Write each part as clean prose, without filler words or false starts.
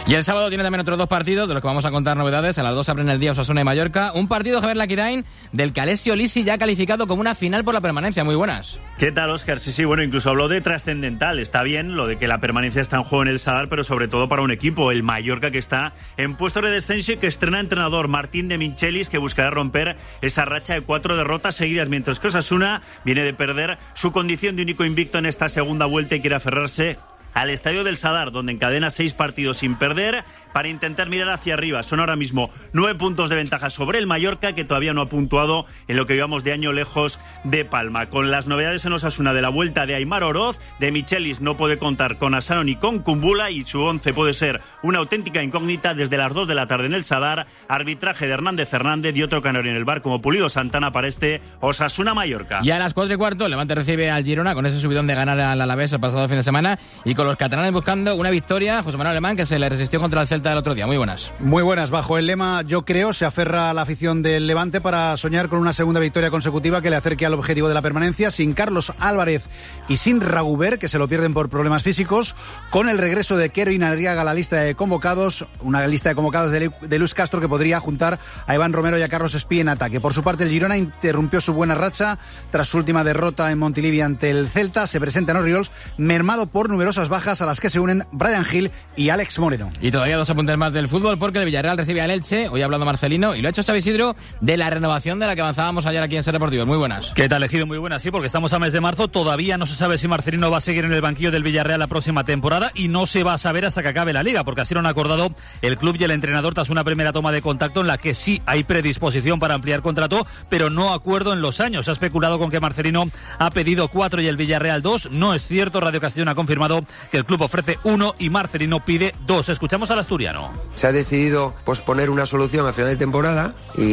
Y el sábado tiene también otros dos partidos de los que vamos a contar novedades. A las 2 abren el día Osasuna y Mallorca. Un partido, Javier Laquirain, del que Alessio Lisi ya ha calificado como una final por la permanencia. Muy buenas. ¿Qué tal, Óscar? Sí, bueno, incluso habló de trascendental. Está bien lo de que la permanencia está en juego en el Sadar, pero sobre todo para un equipo, el Mallorca, que está en puesto de descenso y que estrena entrenador Martín de Michelis, que buscará romper esa racha de 4 derrotas seguidas, mientras que Osasuna viene de perder su condición de único invicto en esta segunda vuelta y quiere aferrarse al estadio del Sadar, donde encadena 6 partidos sin perder, para intentar mirar hacia arriba. Son ahora mismo 9 puntos de ventaja sobre el Mallorca, que todavía no ha puntuado en lo que llevamos de año lejos de Palma. Con las novedades en Osasuna de la vuelta de Aimar Oroz, de Michelis no puede contar con Asano ni con Kumbula, y su 11 puede ser una auténtica incógnita desde las 2 de la tarde en el Sadar. Arbitraje de Hernández Fernández y otro canario en el bar como Pulido Santana para este Osasuna-Mallorca. Y a las 4:15 el Levante recibe al Girona con ese subidón de ganar al Alavés el pasado fin de semana, y con los catalanes buscando una victoria. José Manuel Alemán, que se le resistió contra el Celta el otro día. Muy buenas. Muy buenas. Bajo el lema "Yo creo", se aferra a la afición del Levante para soñar con una segunda victoria consecutiva que le acerque al objetivo de la permanencia, sin Carlos Álvarez y sin Raguber, que se lo pierden por problemas físicos, con el regreso de Kevin Arriaga a la lista de convocados, una lista de convocados de Luis Castro que podría juntar a Iván Romero y a Carlos Espí en ataque. Por su parte, el Girona interrumpió su buena racha tras su última derrota en Montilivi ante el Celta. Se presenta en Orriols mermado por numerosas bajas, a las que se unen Brian Gil y Alex Moreno. Y todavía 2 apuntes más del fútbol, porque el Villarreal recibe al Elche. Hoy ha hablado Marcelino y lo ha hecho Xavi Isidro de la renovación de la que avanzábamos ayer aquí en Ser Deportivo. Muy buenas. ¿Qué tal, Ejido? Muy buenas, sí, porque estamos a mes de marzo. Todavía no se sabe si Marcelino va a seguir en el banquillo del Villarreal la próxima temporada, y no se va a saber hasta que acabe la Liga, porque así lo han acordado el club y el entrenador tras una primera toma de contacto en la que sí hay predisposición para ampliar contrato, pero no acuerdo en los años. Se ha especulado con que Marcelino ha pedido 4 y el Villarreal 2. No es cierto. Radio Castellón ha confirmado que el club ofrece 1 y Marcelino pide 2. Escuchamos al asturiano. Se ha decidido posponer una solución a final de temporada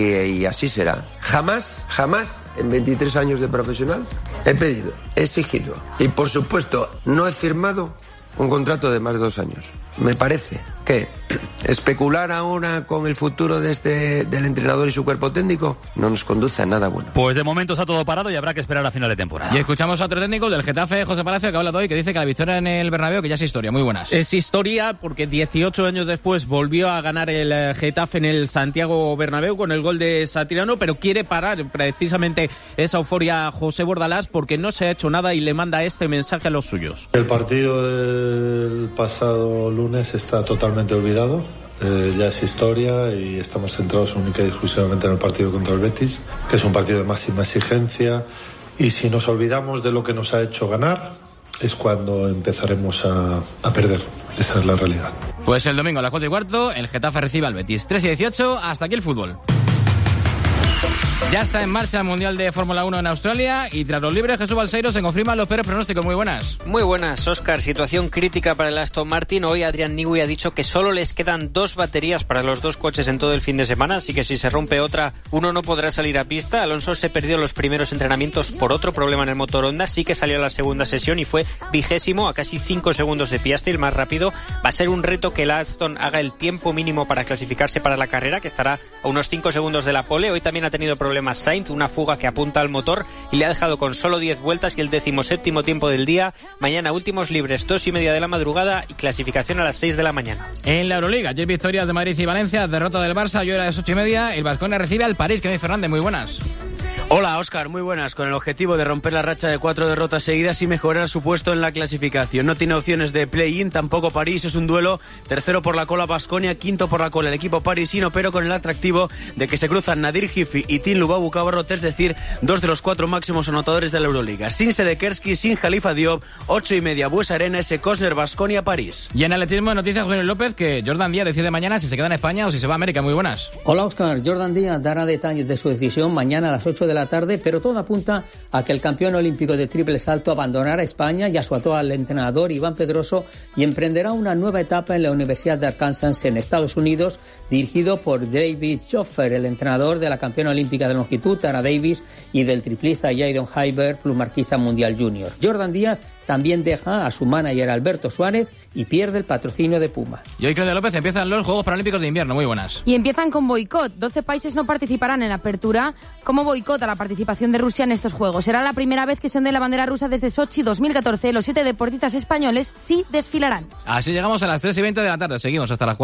y así será. Jamás en 23 años de profesional he pedido, he exigido y por supuesto no he firmado un contrato de más de 2 años. Me parece que especular ahora con el futuro del entrenador y su cuerpo técnico no nos conduce a nada bueno. Pues de momento está todo parado y habrá que esperar a final de temporada. Y escuchamos a otro técnico del Getafe, José Palacio, que habla hoy, que dice que la victoria en el Bernabéu que ya es historia. Muy buenas. Es historia porque 18 años después volvió a ganar el Getafe en el Santiago Bernabéu con el gol de Satriano, pero quiere parar precisamente esa euforia a José Bordalás porque no se ha hecho nada y le manda este mensaje a los suyos. El partido del pasado lunes está totalmente olvidado. Ya es historia y estamos centrados única y exclusivamente en el partido contra el Betis, que es un partido de máxima exigencia, y si nos olvidamos de lo que nos ha hecho ganar es cuando empezaremos a perder. Esa es la realidad. Pues el domingo a las 4:15 el Getafe recibe al Betis. 3:18, hasta aquí el fútbol. Ya está en marcha el Mundial de Fórmula 1 en Australia, y tras los libres Jesús Balseiro se confirman los peores pronósticos. Muy buenas. Muy buenas, Óscar. Situación crítica para el Aston Martin. Hoy Adrian Newey ha dicho que solo les quedan 2 baterías para los 2 coches en todo el fin de semana, así que si se rompe otra, uno no podrá salir a pista. Alonso se perdió los primeros entrenamientos por otro problema en el motor Honda. Sí que salió a la segunda sesión y fue 20º, a casi 5 segundos de Piastri, el más rápido. Va a ser un reto que el Aston haga el tiempo mínimo para clasificarse para la carrera, que estará a unos 5 segundos de la pole. Hoy también ha tenido problemas Sainz, una fuga que apunta al motor y le ha dejado con solo 10 vueltas y el 17º tiempo del día. Mañana últimos libres, 2:30 de la madrugada y clasificación a las 6 de la mañana. En la Euroliga, ayer victorias de Madrid y Valencia, derrota del Barça, hoy a las 8:30, el Baskonia recibe al París. Kevin Fernández, muy buenas. Hola, Óscar, muy buenas. Con el objetivo de romper la racha de 4 derrotas seguidas y mejorar su puesto en la clasificación. No tiene opciones de play-in, tampoco París. Es un duelo tercero por la cola Baskonia, quinto por la cola el equipo parisino, pero con el atractivo de que se cruzan Nadir Gifi y Tim Lubabu Cabarrot, es decir, 2 de los 4 máximos anotadores de la Euroliga. Sin Sedekerski, sin Khalifa Diop, 8:30, Buesa Arena, ese Cosner, Baskonia, París. Y en atletismo, noticias José López, que Jordan Díaz decide mañana si se queda en España o si se va a América. Muy buenas. Hola, Óscar. Jordan Díaz dará detalles de su decisión mañana a las 8 de la tarde, pero todo apunta a que el campeón olímpico de triple salto abandonará España y asuató al entrenador Iván Pedroso y emprenderá una nueva etapa en la Universidad de Arkansas en Estados Unidos, dirigido por David Schoffer, el entrenador de la campeona olímpica de longitud Tara Davis y del triplista Jadon Heiber, plumarquista mundial junior. Jordan Díaz también deja a su manager Alberto Suárez y pierde el patrocinio de Puma. Y hoy, Claudia López, empiezan los Juegos Paralímpicos de Invierno. Muy buenas. Y empiezan con boicot. 12 países no participarán en la apertura como boicot a la participación de Rusia en estos Juegos. Será la primera vez que se onde la bandera rusa desde Sochi 2014. Los 7 deportistas españoles sí desfilarán. Así llegamos a las 3:20 de la tarde. Seguimos hasta las 4.